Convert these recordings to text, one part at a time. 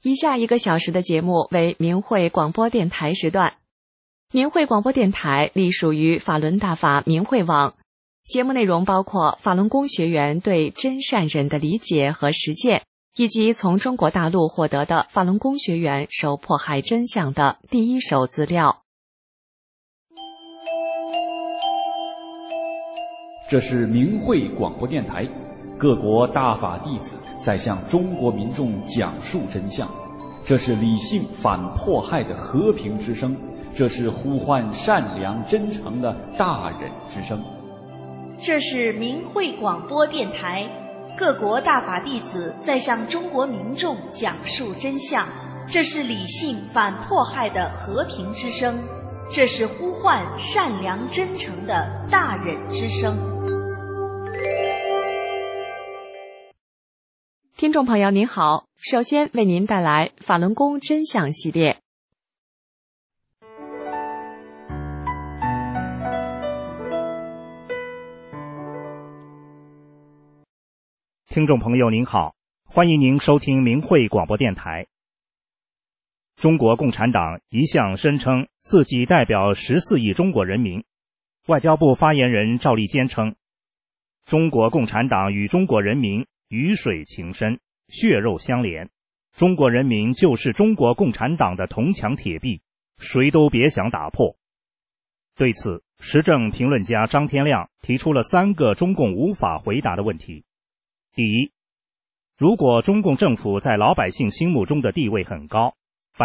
以下1个小时的节目为明慧广播电台时段。明慧广播电台隶属于法轮大法明慧网，节目内容包括法轮功学员对真善忍的理解和实践，以及从中国大陆获得的法轮功学员受迫害真相的第一手资料。 这是明慧广播电台，各国大法弟子在向中国民众讲述真相。这是理性反迫害的和平之声，这是呼唤善良真诚的大忍之声。 这是明慧广播电台，各国大法弟子在向中国民众讲述真相。这是理性反迫害的和平之声，这是呼唤善良真诚的大忍之声。 听众朋友您好，首先为您带来法轮功真相系列。 听众朋友您好，欢迎您收听明慧广播电台。中国共产党一向声称自己代表14亿中国人民。外交部发言人赵立坚称，中国共产党与中国人民鱼水情深，血肉相连，中国人民就是中国共产党的铜墙铁壁，谁都别想打破。对此，时政评论家张天亮提出了3个中共无法回答的问题。第一，如果中共政府在老百姓心目中的地位很高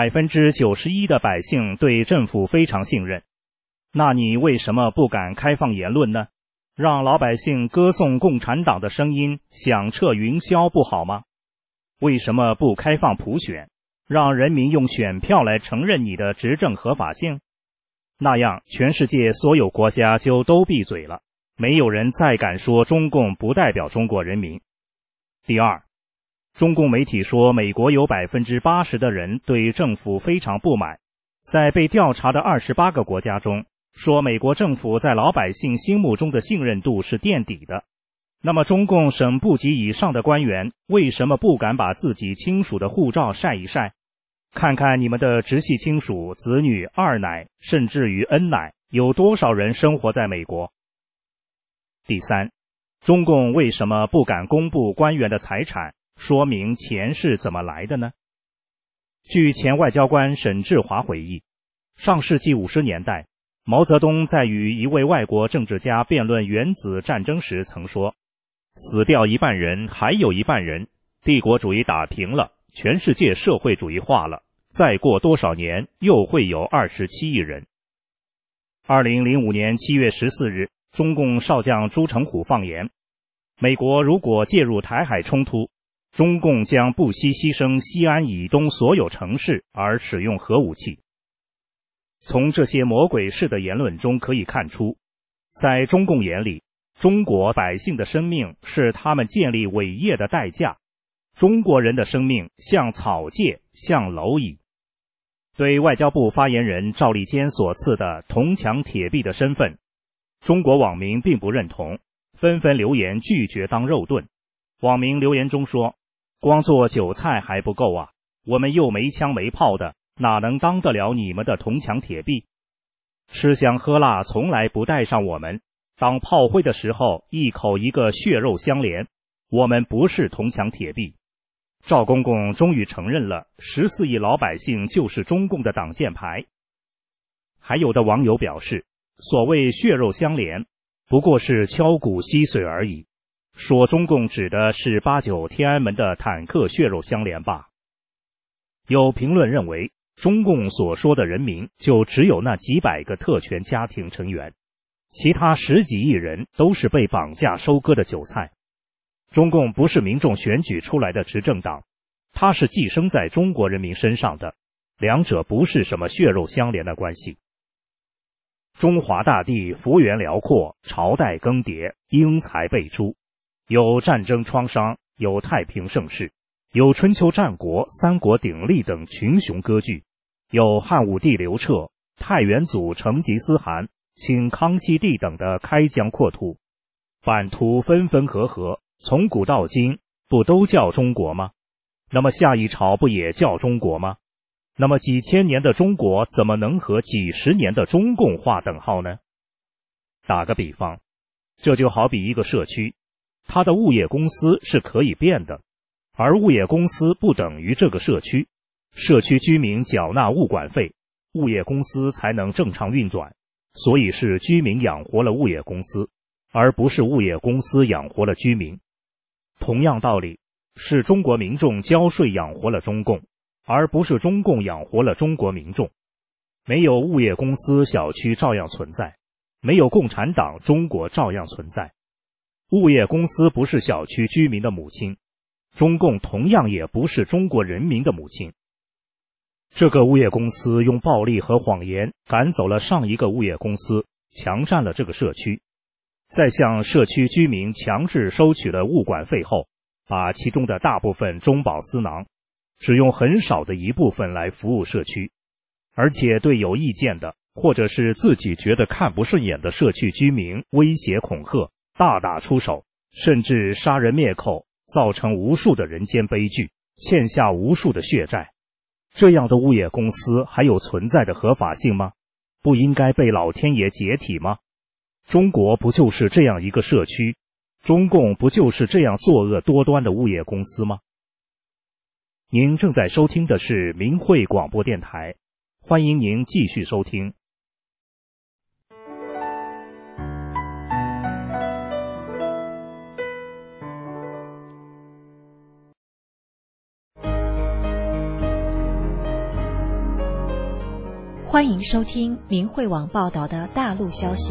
，91%的百姓对政府非常信任，那你为什么不敢开放言论呢？让老百姓歌颂共产党的声音响彻云霄不好吗？为什么不开放普选，让人民用选票来承认你的执政合法性？那样全世界所有国家就都闭嘴了，没有人再敢说中共不代表中国人民。第二，中共媒体说美国有80%的人对政府非常不满，在被调查的28个国家中，说美国政府在老百姓心目中的信任度是垫底的。那么中共省部级以上的官员为什么不敢把自己亲属的护照晒一晒？看看你们的直系亲属、子女、二奶，甚至于恩奶，有多少人生活在美国？第三，中共为什么不敢公布官员的财产，说明钱是怎么来的呢？据前外交官沈志华回忆，上世纪50年代，毛泽东在与一位外国政治家辩论原子战争时曾说，死掉1半人，还有1半人，帝国主义打平了，全世界社会主义化了，再过多少年又会有27亿人。2005年7月14日，中共少将朱成虎放言，美国如果介入台海冲突，中共将不惜牺牲西安以东所有城市而使用核武器。从这些魔鬼式的言论中可以看出，在中共眼里，中国百姓的生命是他们建立伟业的代价，中国人的生命像草芥，像蝼蚁。对外交部发言人赵立坚所赐的铜墙铁壁的身份，中国网民并不认同，纷纷留言拒绝当肉盾。网民留言中说，光做韭菜还不够啊，我们又没枪没炮的，哪能当得了你们的铜墙铁壁？吃香喝辣从来不带上我们，当炮灰的时候一口一个血肉相连，我们不是铜墙铁壁。赵公公终于承认了14亿老百姓就是中共的挡箭牌。还有的网友表示，所谓血肉相连不过是敲骨吸髓而已，说中共指的是89天安门的坦克血肉相连吧。有评论认为，中共所说的人民就只有那几百个特权家庭成员，其他10几亿人都是被绑架收割的韭菜。中共不是民众选举出来的执政党，它是寄生在中国人民身上的，两者不是什么血肉相连的关系。中华大地幅员辽阔，朝代更迭，英才辈出，有战争创伤，有太平盛世，有春秋战国、三国鼎立等群雄割据，有汉武帝刘彻、太元祖成吉思汗、清康熙帝等的开疆扩土，版图分分合合，从古到今不都叫中国吗？ 那么下一朝不也叫中国吗？那么几千年的中国怎么能和几十年的中共划等号呢？打个比方，这就好比一个社区，它的物业公司是可以变的，而物业公司不等于这个社区。社区居民缴纳物管费，物业公司才能正常运转，所以是居民养活了物业公司，而不是物业公司养活了居民。同样道理，是中国民众交税养活了中共，而不是中共养活了中国民众。没有物业公司，小区照样存在；没有共产党，中国照样存在。物业公司不是小区居民的母亲，中共同样也不是中国人民的母亲。这个物业公司用暴力和谎言赶走了上一个物业公司，强占了这个社区，在向社区居民强制收取了物管费后，把其中的大部分中饱私囊，只用很少的一部分来服务社区，而且对有意见的或者是自己觉得看不顺眼的社区居民威胁恐吓，大打出手，甚至杀人灭口，造成无数的人间悲剧，欠下无数的血债。这样的物业公司还有存在的合法性吗？不应该被老天爷解体吗？中国不就是这样一个社区？中共不就是这样作恶多端的物业公司吗？您正在收听的是明慧广播电台，欢迎您继续收听。 欢迎收听明慧网报道的大陆消息。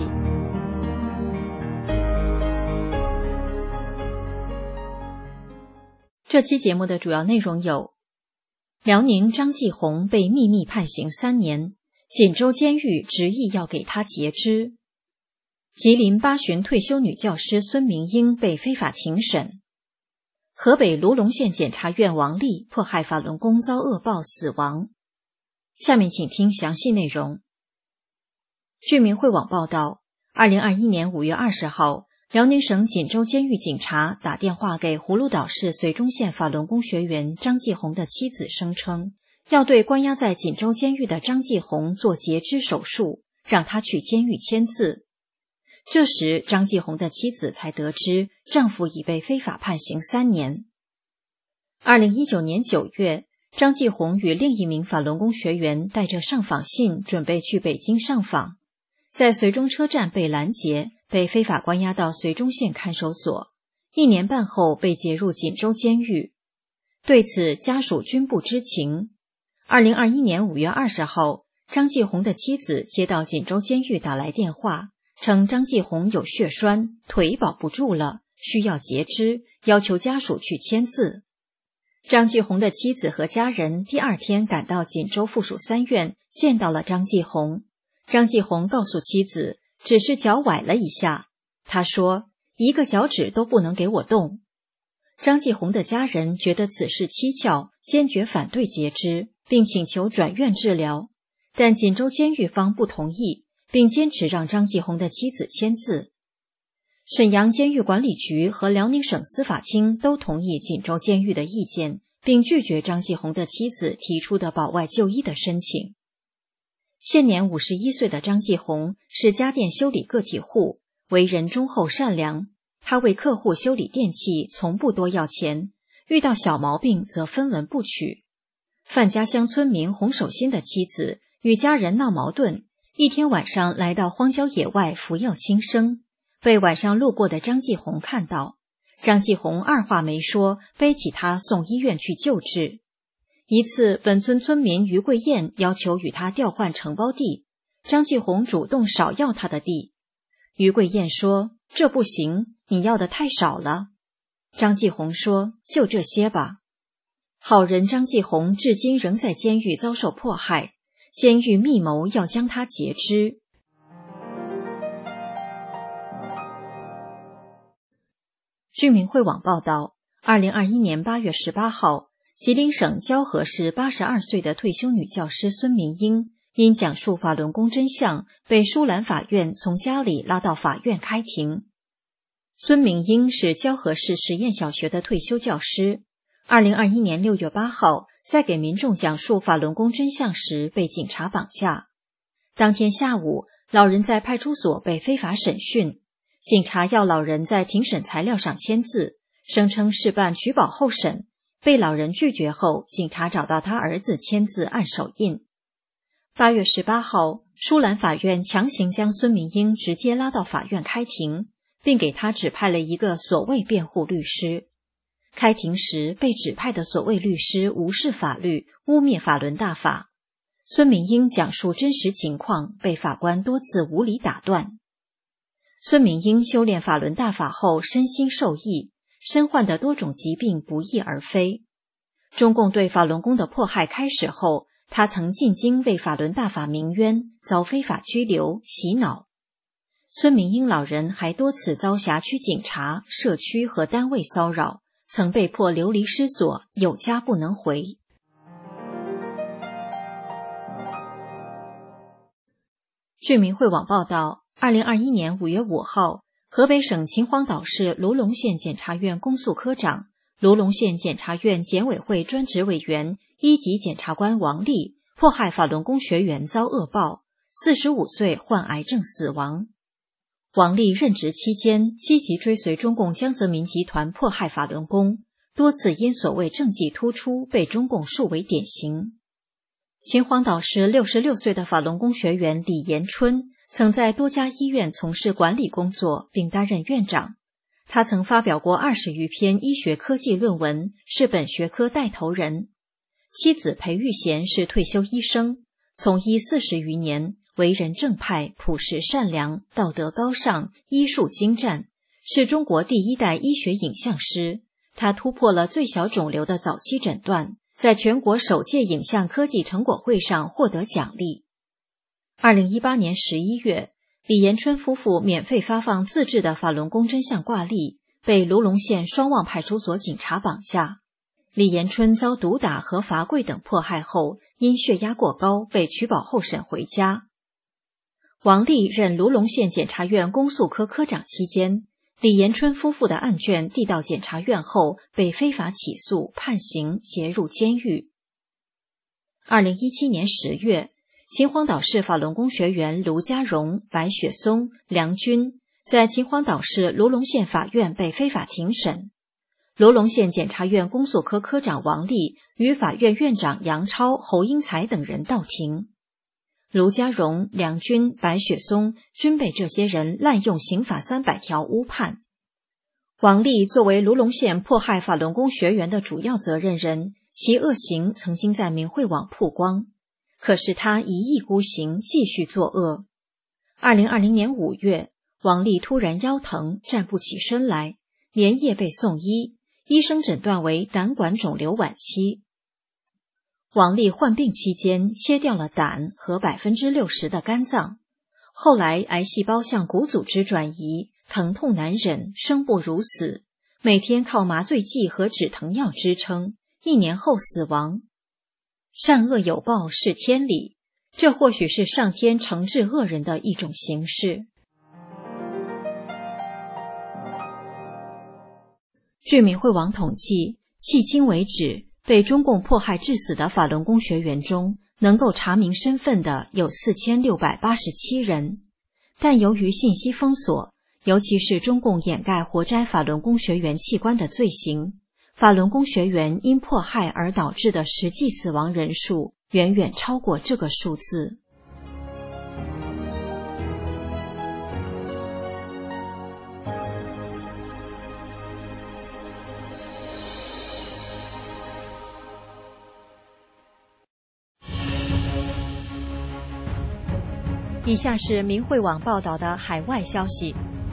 这期节目的主要内容有：辽宁张继红被秘密判刑3年，锦州监狱执意要给他截肢；吉林巴旬退休女教师孙明英被非法庭审；河北卢龙县检察院王丽迫害法轮功遭恶报死亡。下面请听详细内容。据明慧网报道，2021年5月20号，辽宁省锦州监狱警察打电话给葫芦岛市绥中县法轮功学员张继红的妻子，声称要对关押在锦州监狱的张继红做截肢手术，让他去监狱签字。这时张继红的妻子才得知丈夫已被非法判刑3年。2019年9月，张继红与另一名法轮功学员带着上访信准备去北京上访，在绥中车站被拦截，被非法关押到绥中县看守所，1年半后被解入锦州监狱。对此家属均不知情。2021年5月20号，张继红的妻子接到锦州监狱打来电话，称张继红有血栓，腿保不住了，需要截肢，要求家属去签字。张继红的妻子和家人第2天赶到锦州附属3院，见到了张继红。张继红告诉妻子，只是脚崴了一下。他说，一个脚趾都不能给我动。张继红的家人觉得此事蹊跷，坚决反对截肢，并请求转院治疗，但锦州监狱方不同意，并坚持让张继红的妻子签字。沈阳监狱管理局和辽宁省司法厅都同意锦州监狱的意见，并拒绝张继红的妻子提出的保外就医的申请。现年51岁的张继红是家电修理个体户，为人忠厚善良。他为客户修理电器从不多要钱，遇到小毛病则分文不取。范家乡村民洪守新的妻子与家人闹矛盾，一天晚上来到荒郊野外服药轻生，被晚上路过的张继红看到。张继红二话没说，背起他送医院去救治。一次，本村村民于桂燕要求与他调换承包地，张继红主动少要他的地。于桂燕说，这不行，你要的太少了。张继红说，就这些吧。好人张继红至今仍在监狱遭受迫害，监狱密谋要将他截肢。据明慧网报道，2021年8月18号，吉林省蛟河市82岁的退休女教师孙明英因讲述法轮功真相，被舒兰法院从家里拉到法院开庭。孙明英是蛟河市实验小学的退休教师 2021年6月8号，在给民众讲述法轮功真相时被警察绑架。当天下午，老人在派出所被非法审讯，警察要老人在庭审材料上签字，声称事办取保候审，被老人拒绝后，警察找到他儿子签字按手印。8月18号，舒兰法院强行将孙明英直接拉到法院开庭，并给他指派了一个所谓辩护律师。开庭时，被指派的所谓律师无视法律，污蔑法轮大法。孙明英讲述真实情况，被法官多次无理打断。孙明英修炼法轮大法后身心受益，身患的多种疾病不翼而飞。中共对法轮功的迫害开始后，他曾进京为法轮大法鸣冤，遭非法拘留、洗脑。孙明英老人还多次遭辖区警察、社区和单位骚扰，曾被迫流离失所，有家不能回。据民汇网报道，2021年5月5号，河北省秦皇岛市卢龙县检察院公诉科长、卢龙县检察院检委会专职委员、一级检察官王丽迫害法轮功学员遭恶报，45岁患癌症死亡。王丽任职期间，积极追随中共江泽民集团迫害法轮功，多次因所谓政绩突出被中共树为典型。秦皇岛市66岁的法轮功学员李延春曾在多家医院从事管理工作，并担任院长。他曾发表过20余篇医学科技论文，是本学科带头人。妻子裴玉贤是退休医生，从医40余年，为人正派、朴实善良、道德高尚、医术精湛，是中国第一代医学影像师。他突破了最小肿瘤的早期诊断，在全国首届影像科技成果会上获得奖励。2018年11月，李延春夫妇免费发放自制的法轮功真相挂历，被卢龙县双旺派出所警察绑架。李延春遭毒打和罚跪等迫害后，因血压过高被取保候审回家。王丽任卢龙县检察院公诉科科长期间，李延春夫妇的案卷递到检察院后，被非法起诉、判刑，结入监狱。2017年10月，秦皇岛市法轮功学员卢家荣、白雪松、梁军在秦皇岛市卢龙县法院被非法庭审。卢龙县检察院公诉科科长王丽与法院院长杨超、侯英才等人到庭。卢家荣、梁军、白雪松均被这些人滥用刑法300条诬判。王丽作为卢龙县迫害法轮功学员的主要责任人，其恶行曾经在民汇网曝光。可是他一意孤行，继续作恶。2020年5月，王丽突然腰疼，站不起身来，连夜被送医，医生诊断为胆管肿瘤晚期。王丽患病期间切掉了胆和60%的肝脏，后来癌细胞向骨组织转移，疼痛难忍，生不如死，每天靠麻醉剂和止疼药支撑，1年后死亡。善恶有报是天理，这或许是上天惩治恶人的一种形式。据民汇网统计，迄今为止，被中共迫害致死的法轮功学员中，能够查明身份的有4687人。但由于信息封锁，尤其是中共掩盖活摘法轮功学员器官的罪行，法轮功学员因迫害而导致的实际死亡人数远远超过这个数字。以下是民汇网报道的海外消息，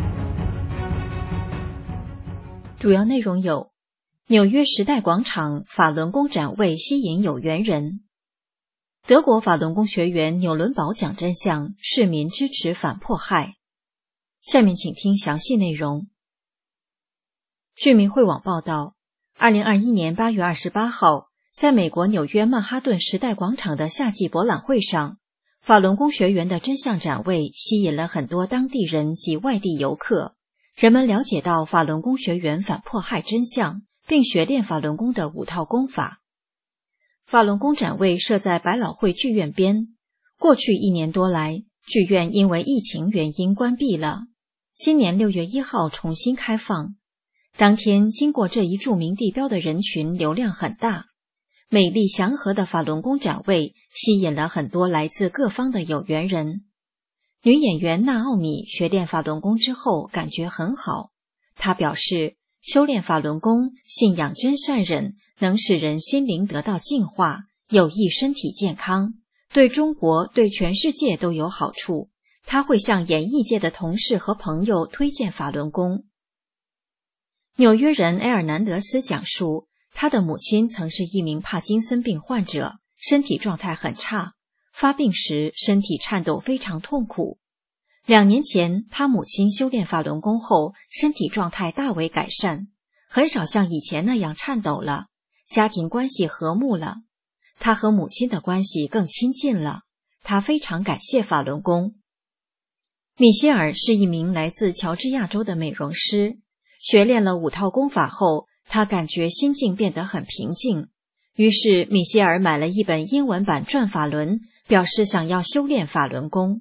主要内容有：纽约时代广场法轮功展位吸引有缘人；德国法轮功学员纽伦堡讲真相，市民支持反迫害。下面请听详细内容。据民汇网报道，2021年8月28号，在美国纽约曼哈顿时代广场的夏季博览会上，法轮功学员的真相展位吸引了很多当地人及外地游客，人们了解到法轮功学员反迫害真相， 并学练法轮功的5套功法。法轮功展位设在百老汇剧院边，过去1年多来，剧院因为疫情原因关闭了，今年6月1号重新开放。当天经过这一著名地标的人群流量很大，美丽祥和的法轮功展位吸引了很多来自各方的有缘人。女演员娜奥米学练法轮功之后感觉很好，她表示修炼法轮功，信仰真善忍，能使人心灵得到净化，有益身体健康，对中国对全世界都有好处。她会向演艺界的同事和朋友推荐法轮功。纽约人埃尔南德斯讲述，他的母亲曾是一名帕金森病患者，身体状态很差，发病时身体颤抖非常痛苦。2年前，他母亲修炼法轮功后，身体状态大为改善，很少像以前那样颤抖了，家庭关系和睦了，他和母亲的关系更亲近了，他非常感谢法轮功。米歇尔是一名来自乔治亚州的美容师，学练了5套功法后，他感觉心境变得很平静，于是米歇尔买了一本英文版《转法轮》，表示想要修炼法轮功。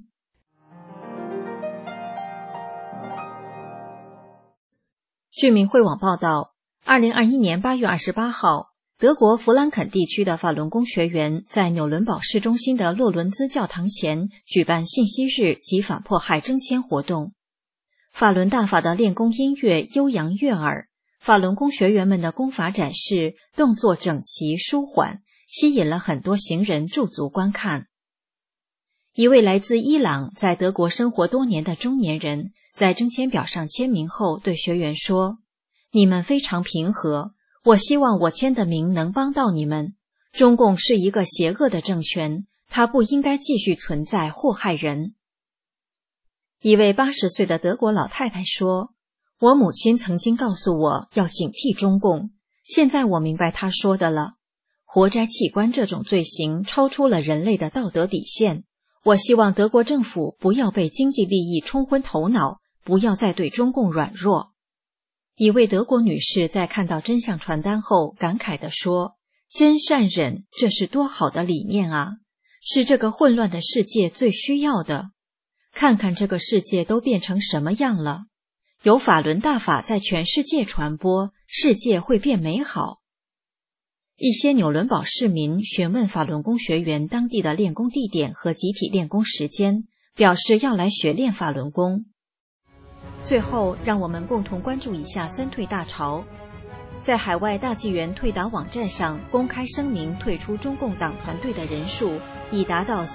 据明慧网报道，2021年8月28号，德国弗兰肯地区的法轮功学员在纽伦堡市中心的洛伦兹教堂前举办信息日及反迫害征签活动。法轮大法的练功音乐悠扬悦耳，法轮功学员们的功法展示动作整齐舒缓，吸引了很多行人驻足观看。一位来自伊朗在德国生活多年的中年人在征签表上签名后对学员说，你们非常平和，我希望我签的名能帮到你们。中共是一个邪恶的政权，它不应该继续存在祸害人。一位80岁的德国老太太说，我母亲曾经告诉我要警惕中共，现在我明白她说的了。活摘器官这种罪行超出了人类的道德底线，我希望德国政府不要被经济利益冲昏头脑，不要再对中共软弱。一位德国女士在看到真相传单后感慨地说，真善忍，这是多好的理念啊，是这个混乱的世界最需要的。看看这个世界都变成什么样了，有法轮大法在全世界传播，世界会变美好。一些纽伦堡市民询问法轮功学员当地的练功地点和集体练功时间，表示要来学练法轮功。最后，让我们共同关注一下三退大潮。在海外大纪元退党网站上公开声明退出中共党团队的人数已达到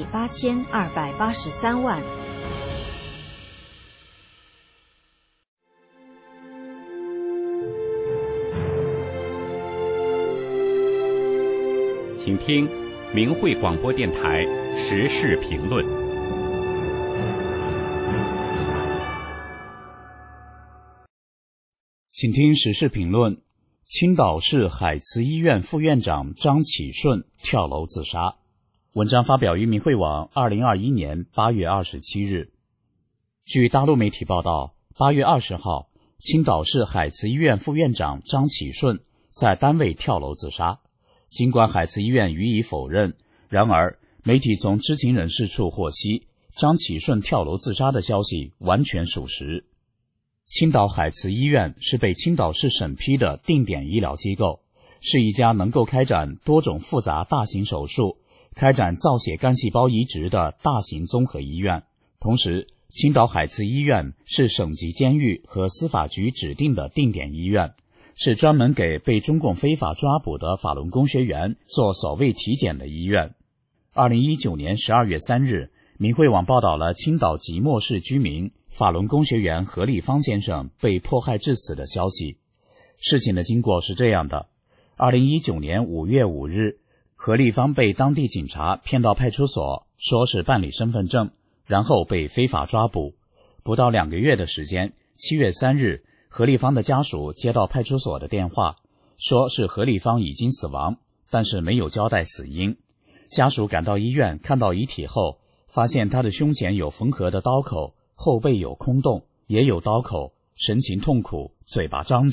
3.8283亿。 请听明慧广播电台时事评论。 请听时事评论：青岛市海慈医院副院长张启顺跳楼自杀。文章发表于明慧网2021年8月27日。据大陆媒体报道，8月20号，青岛市海慈医院副院长张启顺在单位跳楼自杀。尽管海慈医院予以否认，然而媒体从知情人士处获悉，张启顺跳楼自杀的消息完全属实。青岛海慈医院是被青岛市审批的定点医疗机构，是一家能够开展多种复杂大型手术、开展造血干细胞移植的大型综合医院。同时，青岛海慈医院是省级监狱和司法局指定的定点医院，是专门给被中共非法抓捕的法轮功学员做所谓体检的医院。2019年12月3日，明慧网报道了青岛即墨市居民法轮功学员何立芳先生被迫害致死的消息。事情的经过是这样的：2019年5月5日，何立芳被当地警察骗到派出所，说是办理身份证，然后被非法抓捕。不到2个月的时间，7月3日，何立芳的家属接到派出所的电话，说是何立芳已经死亡，但是没有交代死因。家属赶到医院，看到遗体后，发现他的胸前有缝合的刀口，后背有空洞，也有刀口，神情痛苦，嘴巴张着，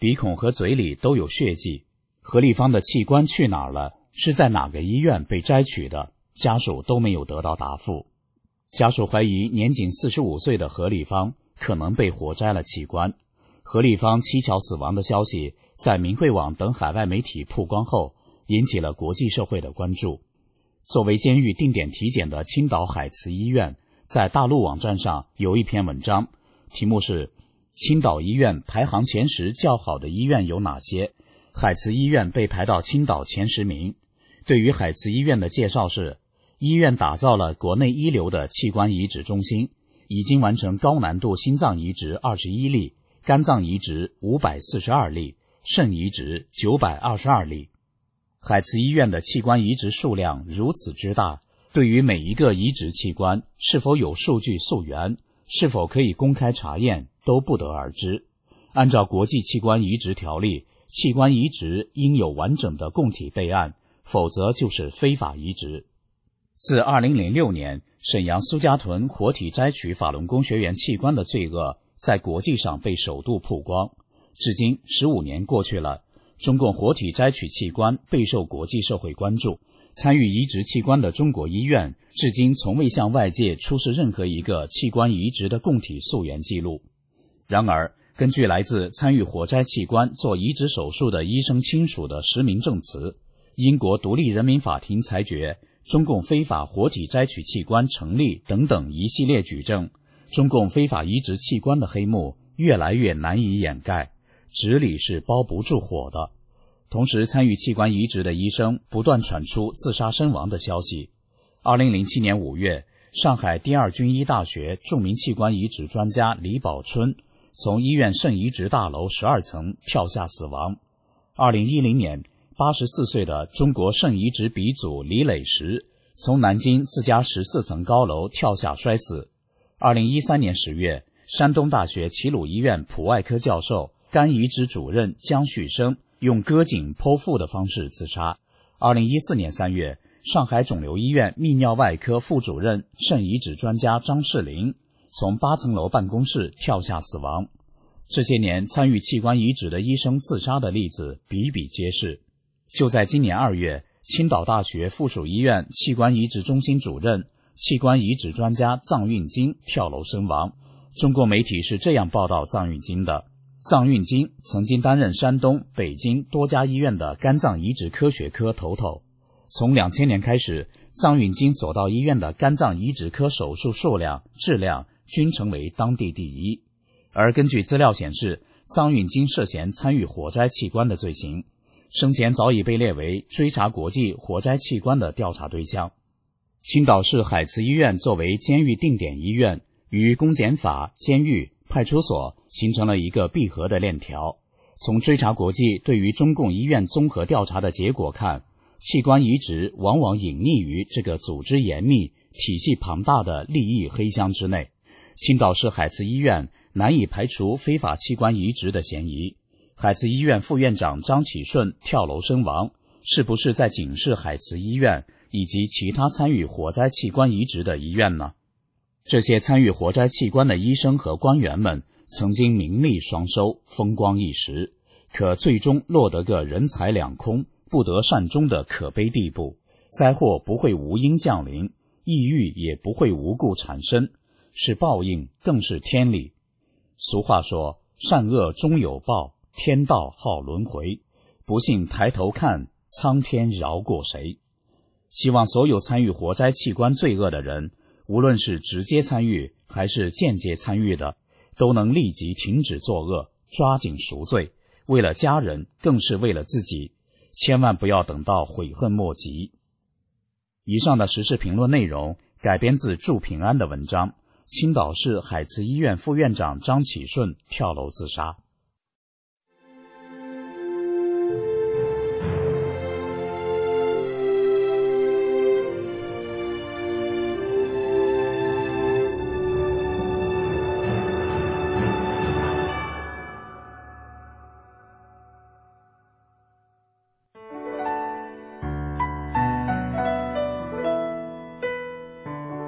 鼻孔和嘴里都有血迹。何立芳的器官去哪儿了？是在哪个医院被摘取的？家属都没有得到答复。家属怀疑年仅45岁的何立芳可能被活摘了器官。何立芳蹊跷死亡的消息在明慧网等海外媒体曝光后，引起了国际社会的关注。作为监狱定点体检的青岛海慈医院在大陆网站上有一篇文章，题目是青岛医院排行前10较好的医院有哪些？海慈医院被排到青岛前10名。对于海慈医院的介绍是，医院打造了国内一流的器官移植中心，已经完成高难度心脏移植21例，肝脏移植542例，肾移植922例。海慈医院的器官移植数量如此之大，对于每一个移植器官是否有数据溯源，是否可以公开查验，都不得而知。按照国际器官移植条例，器官移植应有完整的供体备案，否则就是非法移植。自2006年沈阳苏家屯活体摘取法轮功学员器官的罪恶在国际上被首度曝光，至今15年过去了，中共活体摘取器官备受国际社会关注。参与移植器官的中国医院至今从未向外界出示任何一个器官移植的供体溯源记录。然而，根据来自参与活摘器官做移植手术的医生亲属的实名证词，英国独立人民法庭裁决中共非法活体摘取器官成立等等一系列举证，中共非法移植器官的黑幕越来越难以掩盖，纸里是包不住火的。同时，参与器官移植的医生不断传出自杀身亡的消息。2007年5月，上海第二军医大学著名器官移植专家李宝春从医院肾移植大楼12层跳下死亡。2010年，84岁的中国肾移植鼻祖李磊石从南京自家14层高楼跳下摔死。2013年10月，山东大学齐鲁医院普外科教授、肝移植主任江旭生用割颈剖腹的方式自杀。2014年3月，上海肿瘤医院泌尿外科副主任、肾移植专家张世林从8层楼办公室跳下死亡。这些年，参与器官移植的医生自杀的例子比比皆是。就在今年2月，青岛大学附属医院器官移植中心主任、器官移植专家臧运金跳楼身亡。中国媒体是这样报道臧运金的：臧运金曾经担任山东、北京多家医院的肝脏移植科学科头头。从2000年开始，臧运金所到医院的肝脏移植科手术数量、质量均成为当地第一。而根据资料显示，臧运金涉嫌参与活摘器官的罪行，生前早已被列为追查国际活摘器官的调查对象。青岛市海慈医院作为监狱定点医院，与公检法、监狱、派出所形成了一个闭合的链条。从追查国际对于中共医院综合调查的结果看，器官移植往往隐匿于这个组织严密、体系庞大的利益黑箱之内。青岛市海慈医院难以排除非法器官移植的嫌疑。海慈医院副院长张启顺跳楼身亡，是不是在警示海慈医院以及其他参与活摘器官移植的医院呢？这些参与活摘器官的医生和官员们曾经名利双收，风光一时，可最终落得个人财两空、不得善终的可悲地步。灾祸不会无因降临，抑郁也不会无故产生，是报应，更是天理。俗话说，善恶终有报，天道好轮回，不信抬头看，苍天饶过谁。希望所有参与活摘器官罪恶的人，无论是直接参与还是间接参与的，都能立即停止作恶，抓紧赎罪，为了家人，更是为了自己，千万不要等到悔恨莫及。以上的时事评论内容改编自祝平安的文章，青岛市海慈医院副院长张启顺跳楼自杀。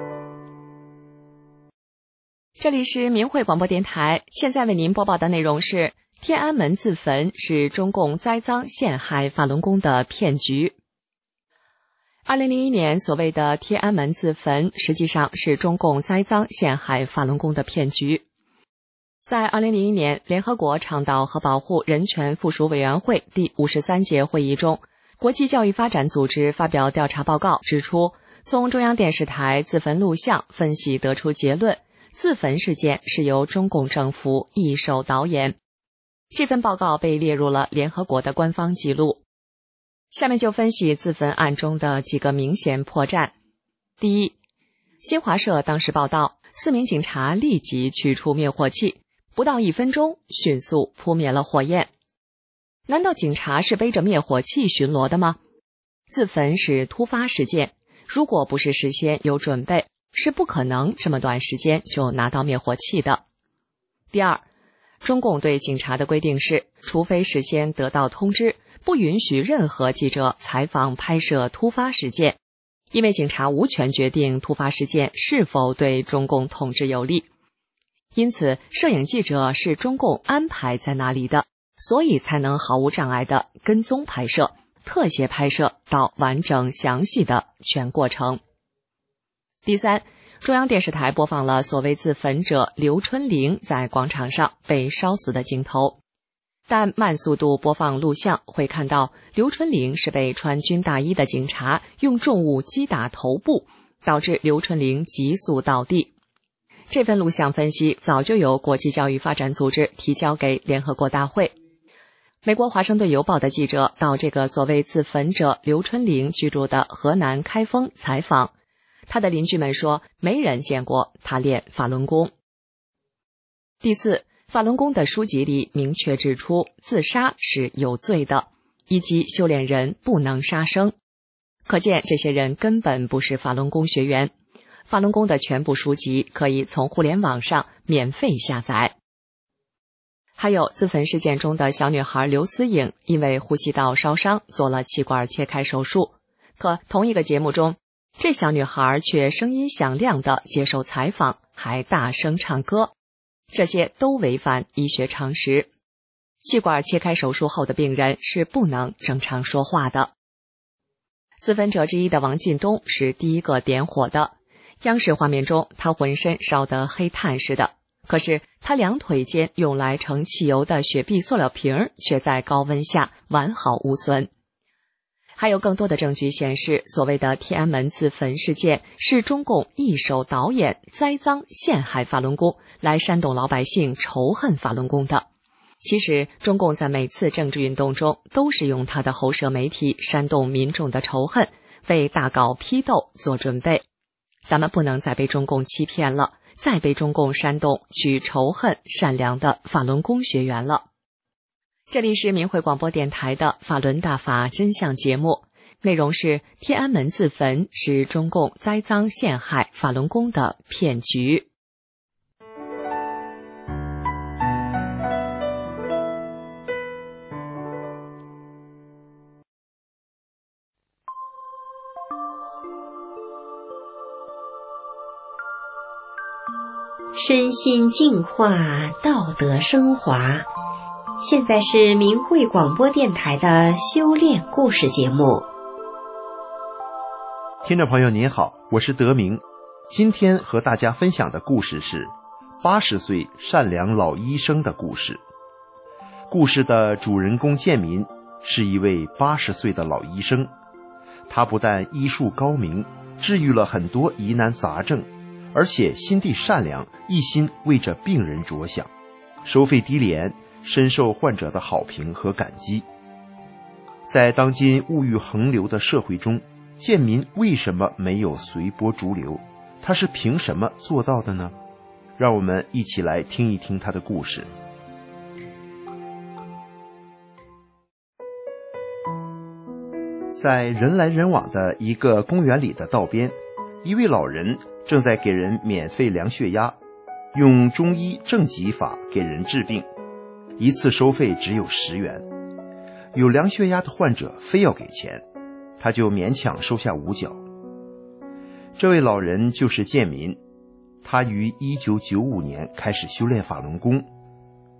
这里是明慧广播电台，现在为您播报的内容是天安门自焚是中共栽赃陷害法轮功的骗局。2001年所谓的天安门自焚，实际上是中共栽赃陷害法轮功的骗局。在2001年，联合国倡导和保护人权附属委员会第53届会议中，国际教育发展组织发表调查报告，指出从中央电视台自焚录像分析得出结论，自焚事件是由中共政府一手导演。这份报告被列入了联合国的官方记录。下面就分析自焚案中的几个明显破绽。第一，新华社当时报道，4名警察立即取出灭火器，不到1分钟迅速扑灭了火焰。难道警察是背着灭火器巡逻的吗？自焚是突发事件，如果不是事先有准备，是不可能这么短时间就拿到灭火器的。第二，中共对警察的规定是，除非事先得到通知，不允许任何记者采访拍摄突发事件，因为警察无权决定突发事件是否对中共统治有利。因此，摄影记者是中共安排在那里的，所以才能毫无障碍地跟踪拍摄、特写拍摄到完整详细的全过程。第三，中央电视台播放了所谓自焚者刘春玲在广场上被烧死的镜头，但慢速度播放录像会看到刘春玲是被穿军大衣的警察用重物击打头部，导致刘春玲急速倒地。这份录像分析早就由国际教育发展组织提交给联合国大会。美国华盛顿邮报的记者到这个所谓自焚者刘春玲居住的河南开封采访，他的邻居们说没人见过他练法轮功。第四，法轮功的书籍里明确指出自杀是有罪的，以及修炼人不能杀生。可见这些人根本不是法轮功学员。法轮功的全部书籍可以从互联网上免费下载。还有自焚事件中的小女孩刘思颖，因为呼吸道烧伤做了气管切开手术，可同一个节目中，这小女孩却声音响亮地接受采访，还大声唱歌，这些都违反医学常识。气管切开手术后的病人是不能正常说话的。自焚者之一的王进东是第一个点火的，央视画面中他浑身烧得黑炭似的，可是他两腿间用来盛汽油的雪碧塑料瓶却在高温下完好无损。还有更多的证据显示，所谓的天安门自焚事件是中共一手导演栽赃陷害法轮功，来煽动老百姓仇恨法轮功的。其实中共在每次政治运动中都是用他的喉舌媒体煽动民众的仇恨，为大搞批斗做准备。咱们不能再被中共欺骗了，再被中共煽动去仇恨善良的法轮功学员了。这里是明慧广播电台的法轮大法真相节目，内容是天安门自焚是中共栽赃陷害法轮功的骗局。 身心净化，道德升华。现在是明慧广播电台的修炼故事节目。 听众朋友您好，我是德明。今天和大家分享的故事是80岁善良老医生的故事。故事的主人公建民是一位80岁的老医生，他不但医术高明，治愈了很多疑难杂症，而且心地善良，一心为着病人着想，收费低廉，深受患者的好评和感激。在当今物欲横流的社会中，建民为什么没有随波逐流？他是凭什么做到的呢？让我们一起来听一听他的故事。在人来人往的一个公园里的道边，一位老人正在给人免费量血压，用中医正极法给人治病，一次收费只有10元。有量血压的患者非要给钱，他就勉强收下5角。这位老人就是建民，他于1995年开始修炼法轮功。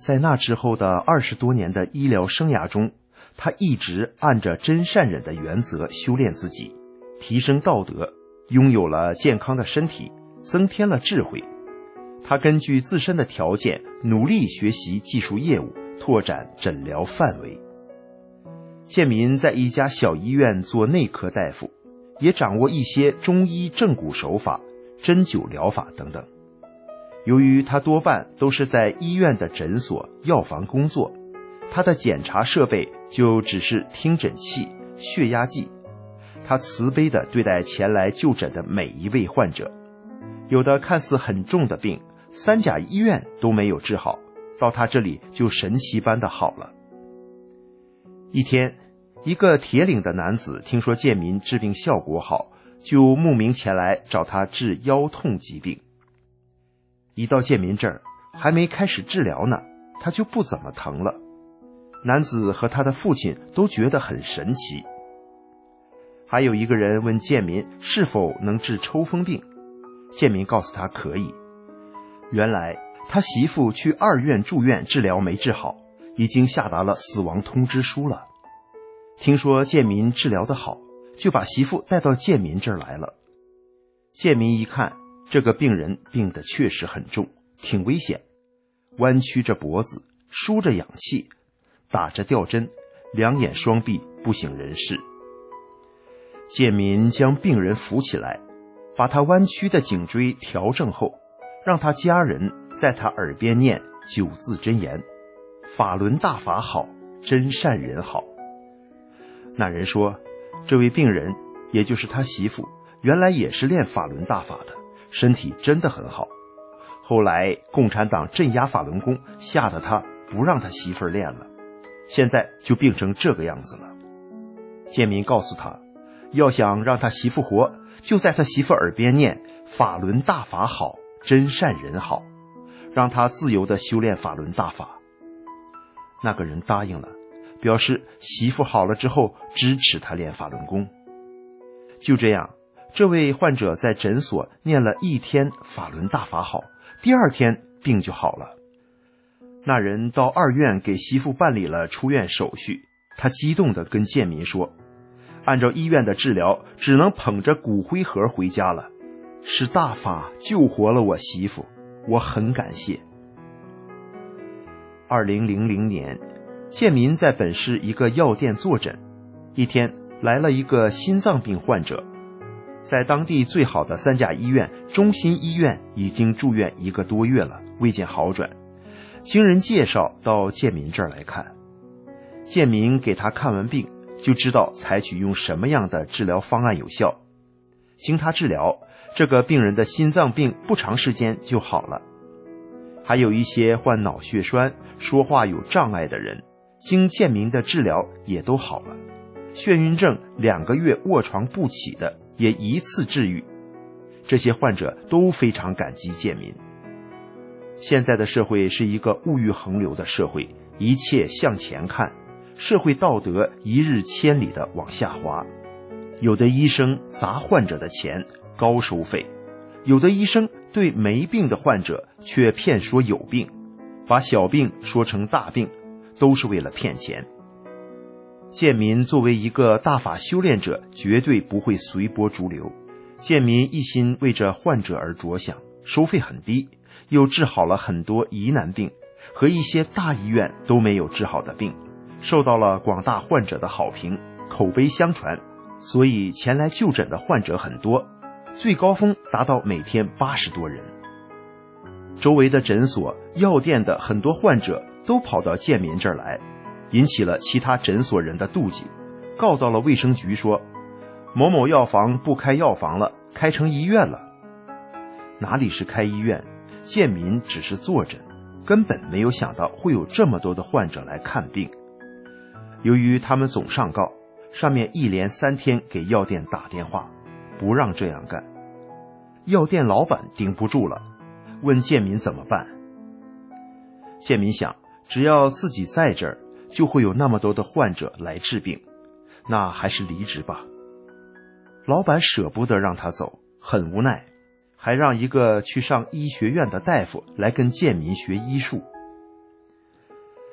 在那之后的20多年的医疗生涯中，他一直按着真善忍的原则修炼自己，提升道德，拥有了健康的身体，增添了智慧。他根据自身的条件，努力学习技术业务，拓展诊疗范围。建民在一家小医院做内科大夫，也掌握一些中医正骨手法、针灸疗法等等。由于他多半都是在医院的诊所、药房工作，他的检查设备就只是听诊器、血压计。他慈悲地对待前来就诊的每一位患者，有的看似很重的病，三甲医院都没有治好，到他这里就神奇般的好了。一天，一个铁岭的男子听说建民治病效果好，就慕名前来找他治腰痛疾病。一到建民这儿，还没开始治疗呢，他就不怎么疼了。男子和他的父亲都觉得很神奇。还有一个人问建民是否能治抽风病，建民告诉他可以。原来他媳妇去2院住院治疗没治好，已经下达了死亡通知书了。听说建民治疗得好，就把媳妇带到建民这儿来了。建民一看，这个病人病得确实很重，挺危险，弯曲着脖子，输着氧气，打着吊针，两眼双闭，不省人事。建民将病人扶起来，把他弯曲的颈椎调正后，让他家人在他耳边念9字真言：法轮大法好，真善人好。那人说，这位病人，也就是他媳妇，原来也是练法轮大法的，身体真的很好。后来共产党镇压法轮功，吓得他不让他媳妇练了，现在就病成这个样子了。建民告诉他，要想让他媳妇活，就在他媳妇耳边念法轮大法好，真善人好，让他自由地修炼法轮大法。那个人答应了，表示媳妇好了之后支持他练法轮功。就这样，这位患者在诊所念了1天法轮大法好，第2天病就好了。那人到2院给媳妇办理了出院手续，他激动地跟建民说，按照医院的治疗，只能捧着骨灰盒回家了，是大法救活了我媳妇，我很感谢。2000年，建民在本市一个药店坐诊，一天来了一个心脏病患者，在当地最好的3甲医院中心医院已经住院1个多月了，未见好转，经人介绍到建民这儿来看。建民给他看完病，就知道采取用什么样的治疗方案有效。经他治疗，这个病人的心脏病不长时间就好了。还有一些患脑血栓、说话有障碍的人，经建民的治疗也都好了。眩晕症2个月卧床不起的也一次治愈。这些患者都非常感激建民。现在的社会是一个物欲横流的社会，一切向前看，社会道德一日千里的往下滑。有的医生砸患者的钱，高收费；有的医生对没病的患者却骗说有病，把小病说成大病，都是为了骗钱。建民作为一个大法修炼者，绝对不会随波逐流。建民一心为着患者而着想，收费很低，又治好了很多疑难病和一些大医院都没有治好的病，受到了广大患者的好评，口碑相传，所以前来就诊的患者很多，最高峰达到每天80多人。周围的诊所、药店的很多患者都跑到建民这儿来，引起了其他诊所人的妒忌，告到了卫生局说，某某药房不开药房了，开成医院了。哪里是开医院，建民只是坐诊，根本没有想到会有这么多的患者来看病。由于他们总上告，上面一连3天给药店打电话，不让这样干。药店老板顶不住了，问建民怎么办。建民想，只要自己在这儿，就会有那么多的患者来治病，那还是离职吧。老板舍不得让他走，很无奈，还让一个去上医学院的大夫来跟建民学医术。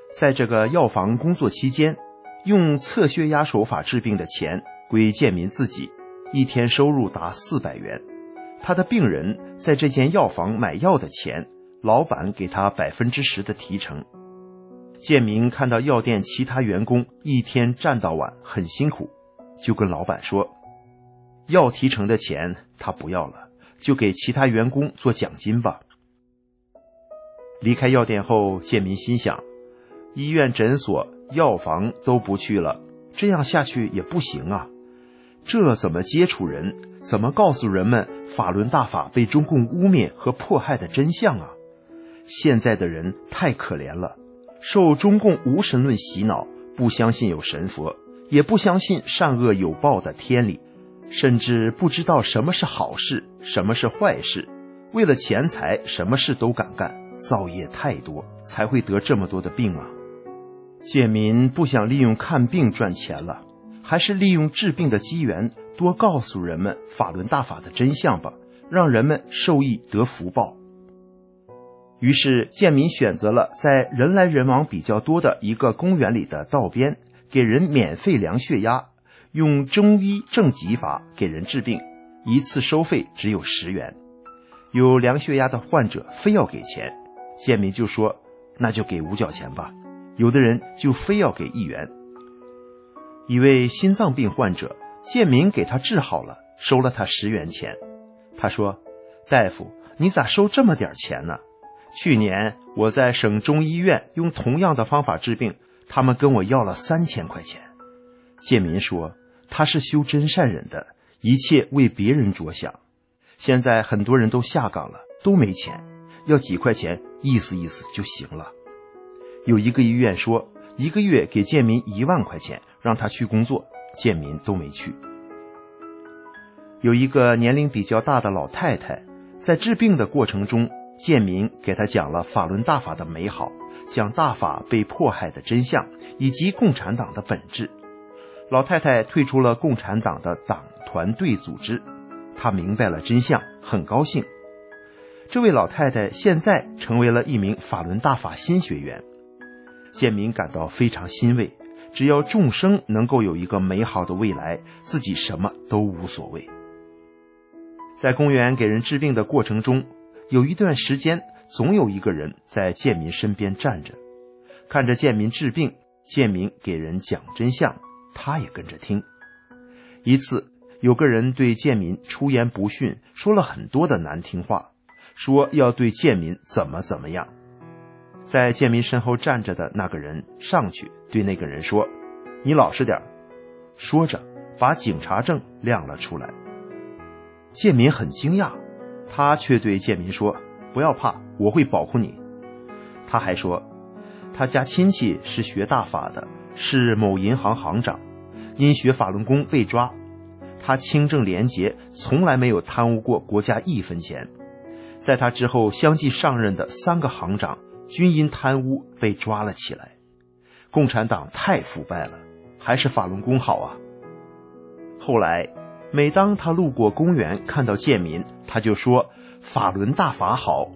在这个药房工作期间，用测血压手法治病的钱归建民自己，一天收入达400元。他的病人在这间药房买药的钱，老板给他10%的提成。建民看到药店其他员工一天站到晚很辛苦，就跟老板说，药提成的钱他不要了，就给其他员工做奖金吧。离开药店后，建民心想，医院、诊所、药房都不去了，这样下去也不行啊。这怎么接触人，怎么告诉人们法轮大法被中共污蔑和迫害的真相啊？现在的人太可怜了，受中共无神论洗脑，不相信有神佛，也不相信善恶有报的天理，甚至不知道什么是好事，什么是坏事，为了钱财什么事都敢干，造业太多，才会得这么多的病啊。建民不想利用看病赚钱了，还是利用治病的机缘，多告诉人们法轮大法的真相吧，让人们受益得福报。于是建民选择了在人来人往比较多的一个公园里的道边，给人免费量血压，用中医正极法给人治病，一次收费只有10元。有量血压的患者非要给钱，建民就说那就给5角钱吧，有的人就非要给1元。一位心脏病患者，建民给他治好了，收了他10元钱。他说，大夫，你咋收这么点钱呢？去年我在省中医院用同样的方法治病，他们跟我要了3000块钱。建民说，他是修真善忍的，一切为别人着想。现在很多人都下岗了，都没钱，要几块钱意思意思就行了。有一个医院说，一个月给建民1万块钱，让他去工作，建民都没去。有一个年龄比较大的老太太，在治病的过程中，建民给他讲了法轮大法的美好，讲大法被迫害的真相，以及共产党的本质。老太太退出了共产党的党团队组织，她明白了真相，很高兴。这位老太太现在成为了一名法轮大法新学员。建民感到非常欣慰，只要众生能够有一个美好的未来，自己什么都无所谓。在公园给人治病的过程中，有一段时间总有一个人在建民身边站着，看着建民治病，建民给人讲真相，他也跟着听。一次有个人对建民出言不逊，说了很多的难听话，说要对建民怎么样。在建民身后站着的那个人上去对那个人说，你老实点。说着把警察证亮了出来。建民很惊讶，他却对建民说，不要怕，我会保护你。他还说，他家亲戚是学大法的，是某银行行长，因学法轮功被抓。他清正廉洁，从来没有贪污过国家1分钱。在他之后相继上任的3个行长均因贪污被抓了起来。共产党太腐败了，还是法轮功好啊。后来每当他路过公园看到建民，他就说法轮大法好。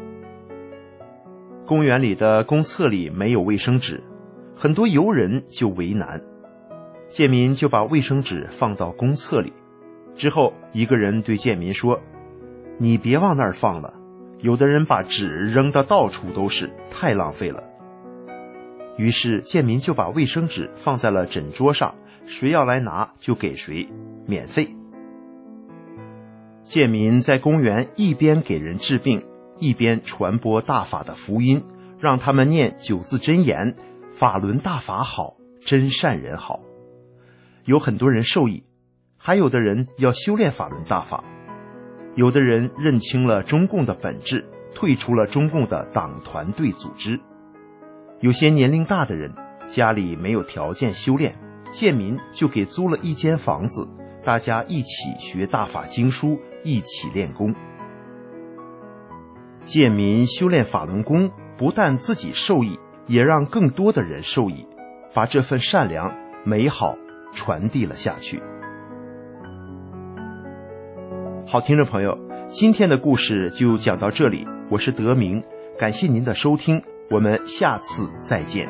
公园里的公厕里没有卫生纸，很多游人就为难。建民就把卫生纸放到公厕里，之后一个人对建民说，你别往那儿放了，有的人把纸扔得到处都是，太浪费了。于是建民就把卫生纸放在了诊桌上，谁要来拿就给谁，免费。建民在公园一边给人治病，一边传播大法的福音，让他们念9字真言，法轮大法好，真善人好。有很多人受益，还有的人要修炼法轮大法，有的人认清了中共的本质，退出了中共的党团队组织。有些年龄大的人家里没有条件修炼，建民就给租了一间房子，大家一起学大法经书，一起练功。建民修炼法轮功，不但自己受益，也让更多的人受益，把这份善良美好传递了下去。好，听众朋友，今天的故事就讲到这里，我是德明，感谢您的收听， 我们下次再见。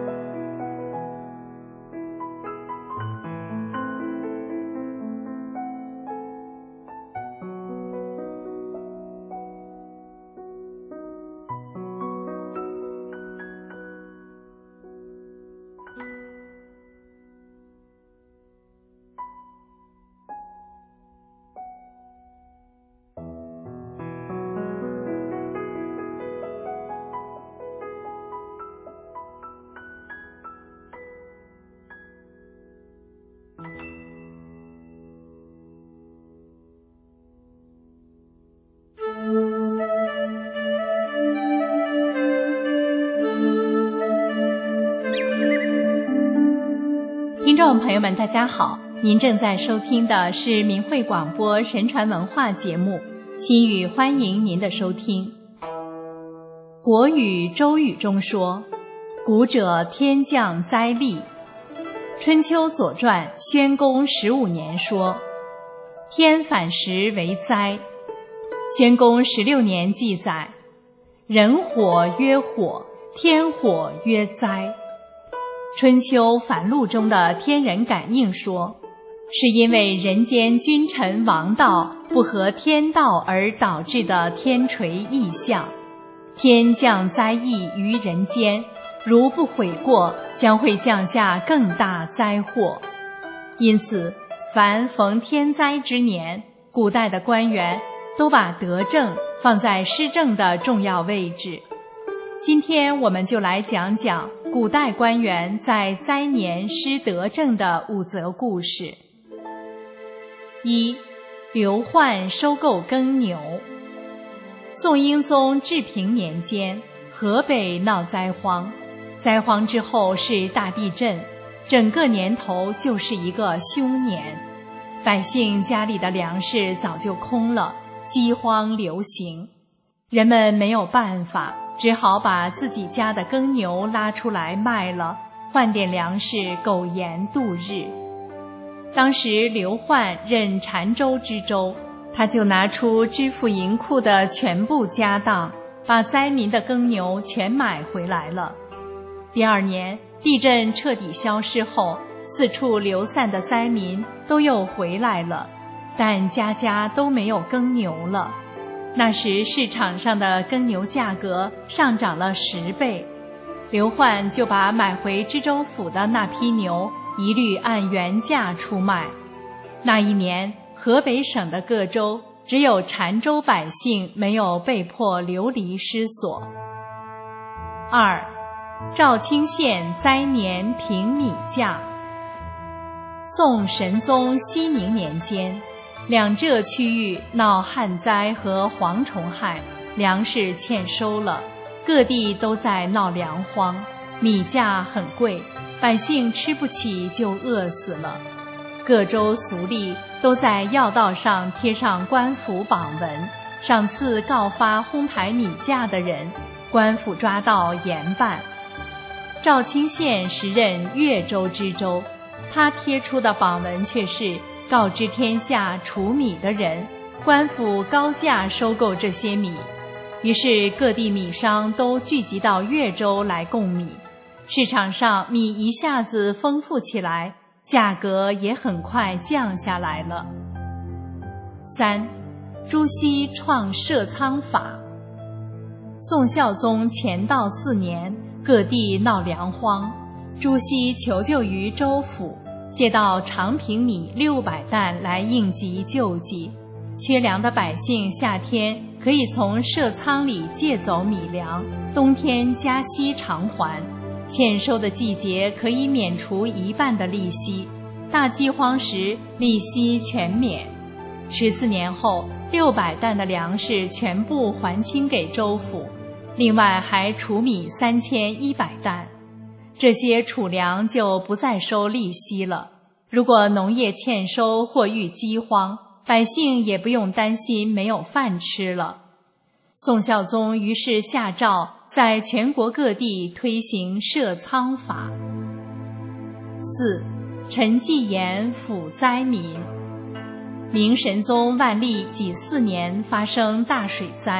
听众朋友们，大家好，您正在收听的是明慧广播神传文化节目，心语欢迎您的收听。国语周语中说，古者天降灾厉。春秋左传宣公15年说，天反时为灾。宣公16年记载，人火曰火，天火曰灾。春秋繁录中的天人感应说，是因为人间君臣王道不合天道而导致的天垂异象，天降灾异于人间，如不悔过，将会降下更大灾祸。因此，凡逢天灾之年，古代的官员都把德政放在施政的重要位置。今天我们就来讲讲古代官员在灾年施德政的5则故事。1. 刘奂收购耕牛。宋英宗治平年间，河北闹灾荒，灾荒之后是大地震，整个年头就是一个凶年，百姓家里的粮食早就空了，饥荒流行，人们没有办法，只好把自己家的耕牛拉出来卖了，换点粮食苟延度日。当时刘奂任澶州知州，他就拿出支付银库的全部家当，把灾民的耕牛全买回来了。第2年，地震彻底消失后，四处流散的灾民都又回来了，但家家都没有耕牛了。那时市场上的耕牛价格上涨了10倍，刘奂就把买回知州府的那批牛一律按原价出卖。那一年，河北省的各州只有澶州百姓没有被迫流离失所。2. 肇清县灾年平米价。宋神宗熙宁年间，两浙区域闹旱灾和蝗虫害，粮食欠收了，各地都在闹粮荒，米价很贵，百姓吃不起就饿死了。各州俗吏都在要道上贴上官府榜文，赏赐告发哄抬米价的人，官府抓到严办。肇清县时任越州知州，他贴出的榜文却是告知天下储米的人，官府高价收购这些米。于是各地米商都聚集到越州来供米，市场上米一下子丰富起来，价格也很快降下来了。3. 朱熹创设仓法。宋孝宗乾道4年，各地闹粮荒，朱熹求救于州府，借到长平米600担来应急救济。缺粮的百姓夏天可以从设仓里借走米粮，冬天加息偿还，欠收的季节可以免除1半的利息，大饥荒时利息全免。14年后，600担的粮食全部还清给州府，另外还储米3100担。这些储粮就不再收利息了。如果农业欠收或遇饥荒，百姓也不用担心没有饭吃了。宋孝宗于是下诏在全国各地推行设仓法。4. 陈继言抚灾民。明神宗万历己4年发生大水灾，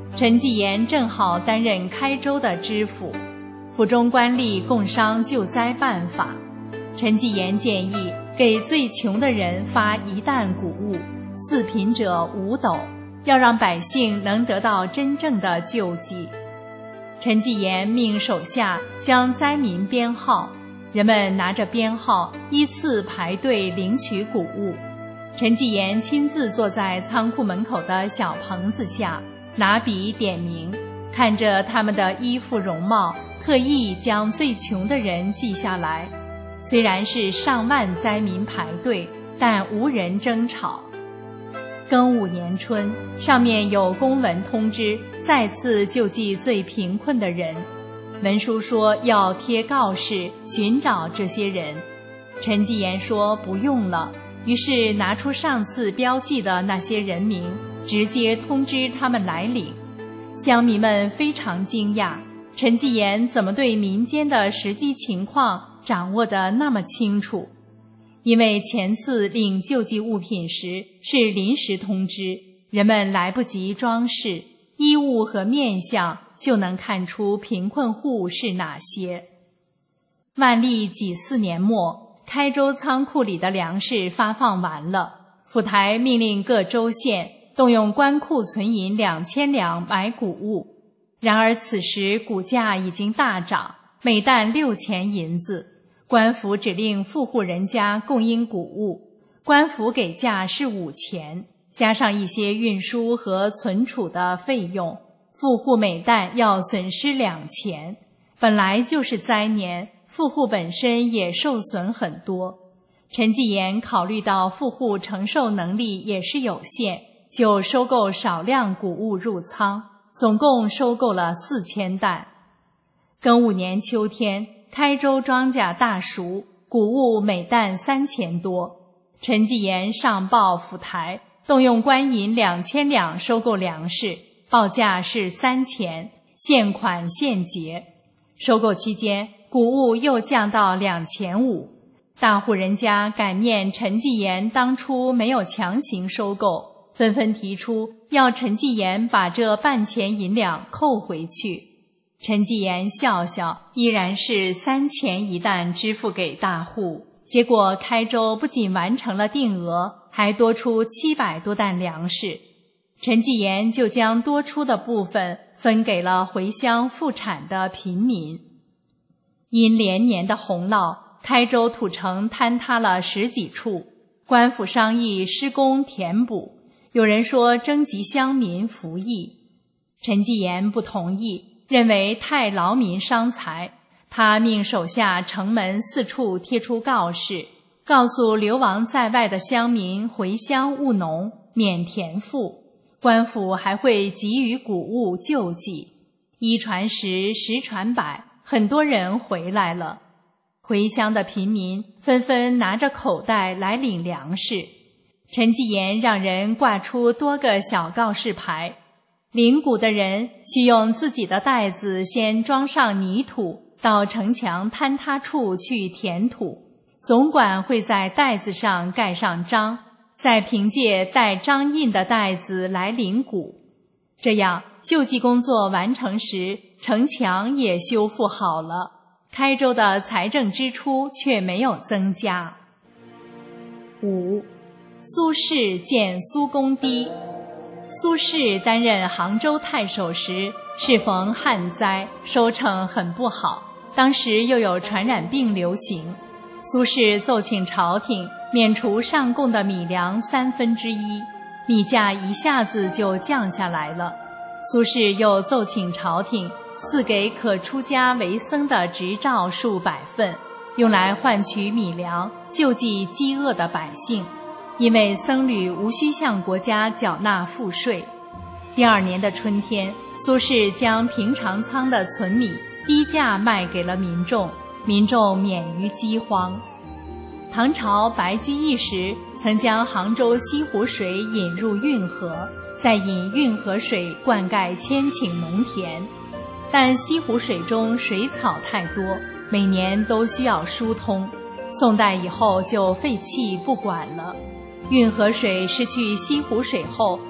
陈继炎正好担任开州的知府，府中官吏共商救灾办法。陈继炎建议给最穷的人发1担谷物，次贫者5斗，要让百姓能得到真正的救济。陈继炎命手下将灾民编号，人们拿着编号依次排队领取谷物。陈继炎亲自坐在仓库门口的小棚子下，拿笔点名，看着他们的衣服容貌，特意将最穷的人记下来。虽然是上万灾民排队，但无人争吵。庚午年春，上面有公文通知再次救济最贫困的人，文书说要贴告示寻找这些人。陈继炎说不用了，于是拿出上次标记的那些人名，直接通知他们来领。乡民们非常惊讶，陈继炎怎么对民间的实际情况掌握得那么清楚？因为前次领救济物品时是临时通知，人们来不及装饰，衣物和面相就能看出贫困户是哪些。万历己巳年末，开州仓库里的粮食发放完了，府台命令各州县动用官库存银2000两买谷物。然而此时谷价已经大涨，每担6000银子，官府只令富户人家供应谷物，官府给价是5000，加上一些运输和存储的费用，富户每担要损失2000。本来就是灾年，富户本身也受损很多。陈继炎考虑到富户承受能力也是有限，就收购少量谷物入仓，总共收购了4000担。庚午年秋天，开州庄稼大熟，谷物每担3000多。陈继炎上报府台，动用官银2000两收购粮食，报价是3000，现款现结。收购期间，谷物又降到2500。大户人家感念陈继炎当初没有强行收购，纷纷提出要陈继炎把这半钱银两扣回去。陈继炎笑笑，依然是3000一担支付给大户。结果开州不仅完成了定额，还多出700多担粮食。陈继炎就将多出的部分分给了回乡复产的贫民。因连年的洪涝，开州土城坍塌了10几处，官府商议施工填补，有人说征集乡民服役。陈继炎不同意，认为太劳民伤财。他命手下城门4处贴出告示，告诉流亡在外的乡民回乡务农，免田赋。官府还会给予谷物救济。1传10，10传100，很多人回来了。回乡的贫民纷纷拿着口袋来领粮食。陈继炎让人挂出多个小告示牌，领谷的人需用自己的袋子先装上泥土，到城墙坍塌处去填土，总管会在袋子上盖上章，再凭借带章印的袋子来领谷。这样救济工作完成时，城墙也修复好了，开州的财政支出却没有增加。5. 苏轼见苏公堤。苏轼担任杭州太守时，适逢旱灾，收成很不好，当时又有传染病流行。苏轼奏请朝廷免除上贡的米粮1/3，米价一下子就降下来了。苏轼又奏请朝廷赐给可出家为僧的执照数百份，用来换取米粮，救济饥饿的百姓。因为僧侣无需向国家缴纳赋税。第2年的春天，苏轼将平常仓的存米低价卖给了民众，民众免于饥荒。唐朝白居易时曾将杭州西湖水引入运河，再引运河水灌溉千顷农田，但西湖水中水草太多，每年都需要疏通。宋代以后就废弃不管了。运河水失去西湖水后，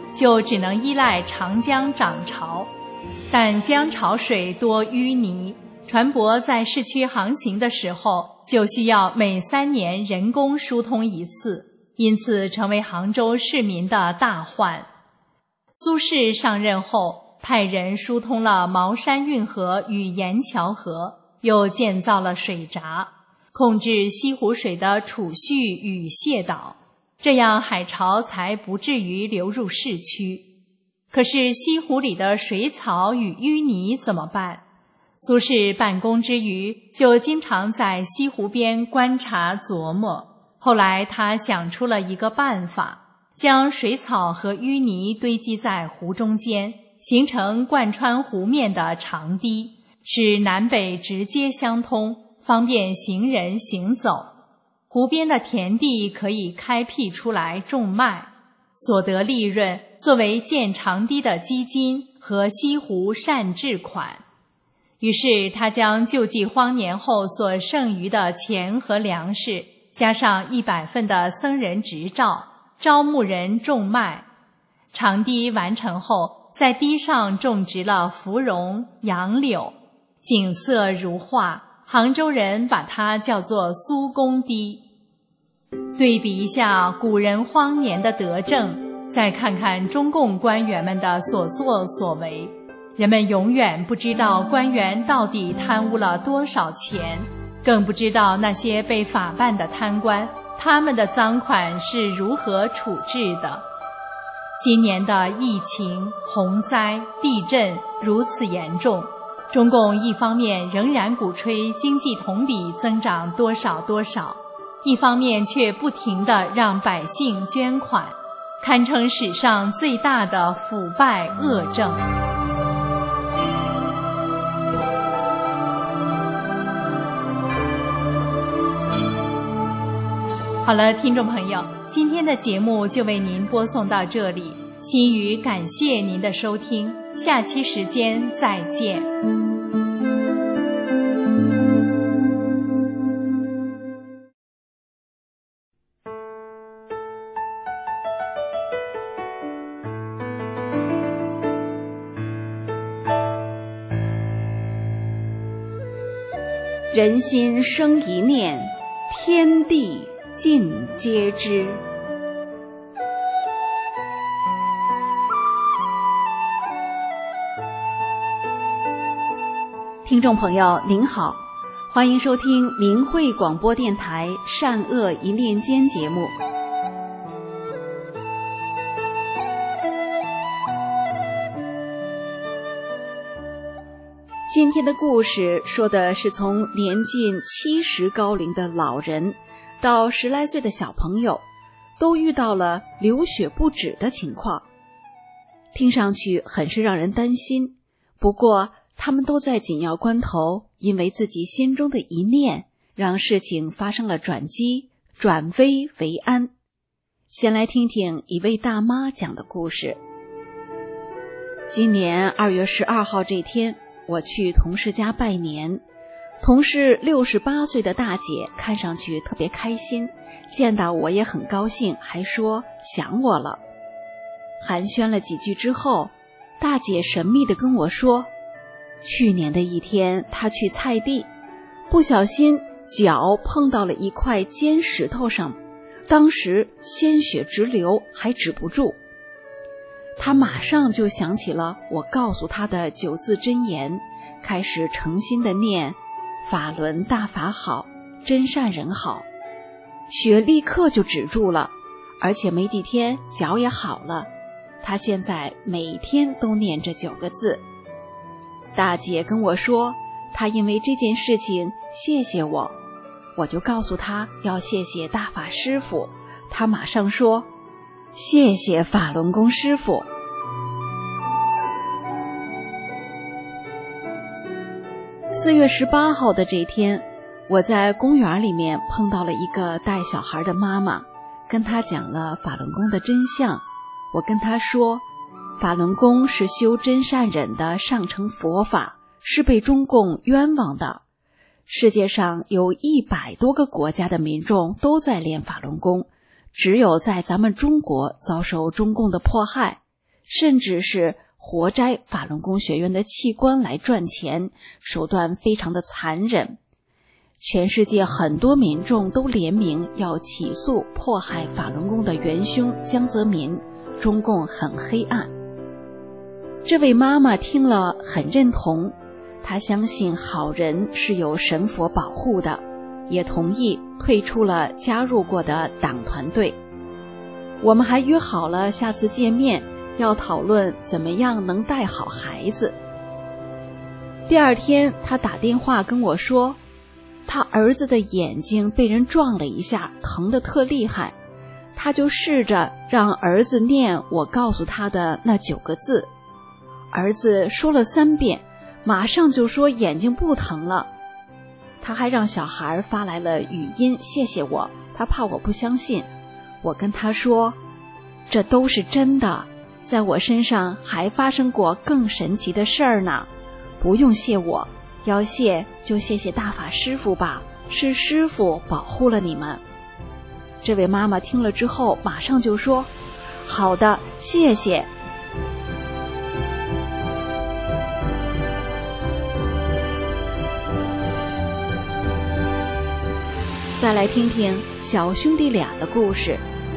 就只能依赖长江涨潮，但江潮水多淤泥，船舶在市区航行的时候就需要每3年人工疏通一次，因此成为杭州市民的大患。苏轼上任后，派人疏通了茅山运河与盐桥河，又建造了水闸，控制西湖水的储蓄与泄导，这样海潮才不至于流入市区。可是西湖里的水草与淤泥怎么办？苏轼办公之余，就经常在西湖边观察琢磨。后来他想出了一个办法，将水草和淤泥堆积在湖中间，形成贯穿湖面的长堤，使南北直接相通，方便行人行走。湖边的田地可以开辟出来种麦，所得利润作为建长堤的基金和西湖善治款。于是他将救济荒年后所剩余的钱和粮食，加上100份的僧人执照，招募人种麦。长堤完成后，在堤上种植了芙蓉、杨柳，景色如画，杭州人把它叫做苏公堤。对比一下古人荒年的德政，再看看中共官员们的所作所为，人们永远不知道官员到底贪污了多少钱，更不知道那些被法办的贪官，他们的赃款是如何处置的。今年的疫情、洪灾、地震如此严重，中共一方面仍然鼓吹经济同比增长多少多少，一方面却不停地让百姓捐款，堪称史上最大的腐败恶政。好了，听众朋友，今天的节目就为您播送到这里，心语感谢您的收听，下期时间再见。 人心生一念，天地尽皆知。听众朋友您好，欢迎收听明慧广播电台善恶一念间节目。今天的故事说的是从年近70高龄的老人到10来岁的小朋友，都遇到了流血不止的情况，听上去很是让人担心。不过他们都在紧要关头，因为自己心中的一念，让事情发生了转机，转危为安。先来听听一位大妈讲的故事。今年2月12号这天，我去同事家拜年，同事68岁的大姐看上去特别开心，见到我也很高兴，还说想我了。寒暄了几句之后，大姐神秘地跟我说，去年的一天她去菜地，不小心脚碰到了一块尖石头上，当时鲜血直流，还止不住。她马上就想起了我告诉她的9字真言，开始诚心地念法轮大法好，真善人好，血立刻就止住了，而且没几天脚也好了。她现在每天都念这9个字。大姐跟我说，她因为这件事情谢谢我，我就告诉她要谢谢大法师父，她马上说谢谢法轮功师父。4月18号的这天，我在公园里面碰到了一个带小孩的妈妈，跟她讲了法轮功的真相。我跟她说，法轮功是修真善忍的上乘佛法，是被中共冤枉的。世界上有100多个国家的民众都在练法轮功，只有在咱们中国遭受中共的迫害。 甚至是活摘法轮功学员的器官来赚钱，手段非常的残忍。全世界很多民众都联名要起诉迫害法轮功的元凶江泽民，中共很黑暗。这位妈妈听了很认同，她相信好人是有神佛保护的，也同意退出了加入过的党团队。我们还约好了下次见面要讨论怎么样能带好孩子。第二天她打电话跟我说，他儿子的眼睛被人撞了一下，疼得特厉害，他就试着让儿子念我告诉他的那9个字。儿子说了3遍，马上就说眼睛不疼了。他还让小孩发来了语音谢谢我，他怕我不相信。我跟他说，这都是真的，在我身上还发生过更神奇的事儿呢，不用谢我，要谢就谢谢大法师父吧，是师父保护了你们。这位妈妈听了之后马上就说，好的，谢谢。再来听听小兄弟俩的故事。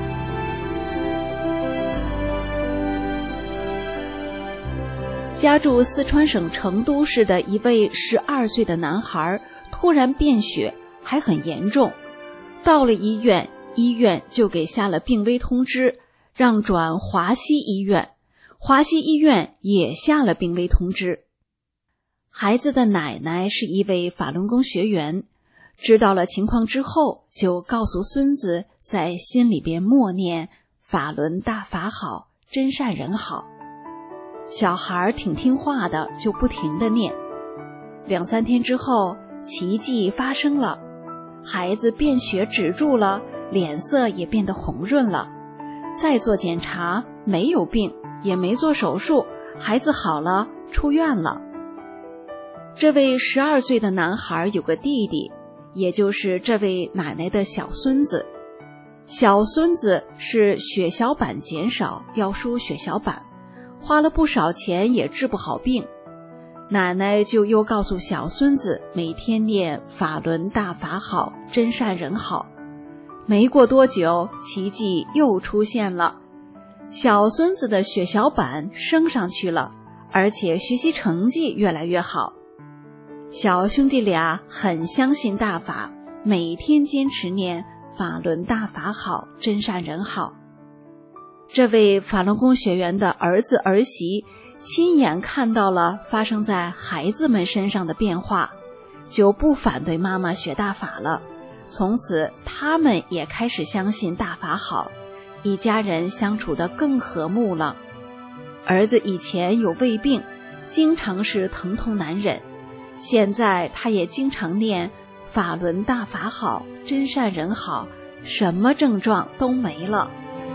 家住四川省成都市的一位12岁的男孩突然便血，还很严重，到了医院，医院就给下了病危通知，让转华西医院，华西医院也下了病危通知。孩子的奶奶是一位法轮功学员，知道了情况之后，就告诉孙子在心里边默念法轮大法好，真善人好。小孩挺听话的，就不停地念。2、3天之后，奇迹发生了，孩子便血止住了，脸色也变得红润了。再做检查，没有病，也没做手术，孩子好了，出院了。这位12岁的男孩有个弟弟，也就是这位奶奶的小孙子。小孙子是血小板减少，要输血小板，花了不少钱也治不好病。奶奶就又告诉小孙子每天念法轮大法好，真善人好。没过多久，奇迹又出现了，小孙子的血小板升上去了，而且学习成绩越来越好。小兄弟俩很相信大法，每天坚持念法轮大法好，真善人好。这位法轮功学员的儿子儿媳亲眼看到了发生在孩子们身上的变化，就不反对妈妈学大法了。从此他们也开始相信大法好，一家人相处得更和睦了。儿子以前有胃病，经常是疼痛难忍，现在他也经常念法轮大法好，真善人好，什么症状都没了。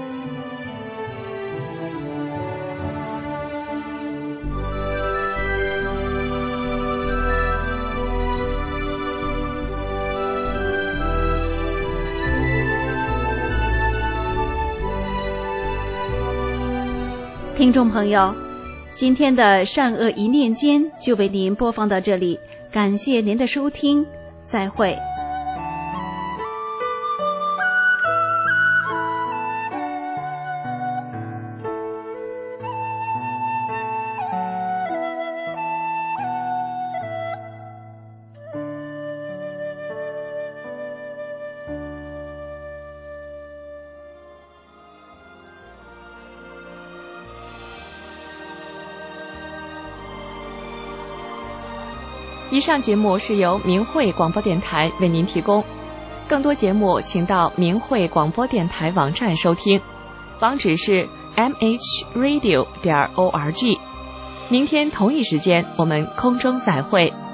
听众朋友，今天的善恶一念间就为您播放到这里，感谢您的收听，再会。 以上节目是由明慧广播电台为您提供，更多节目请到明慧广播电台网站收听，网址是 mhradio.org。明天同一时间我们空中再会。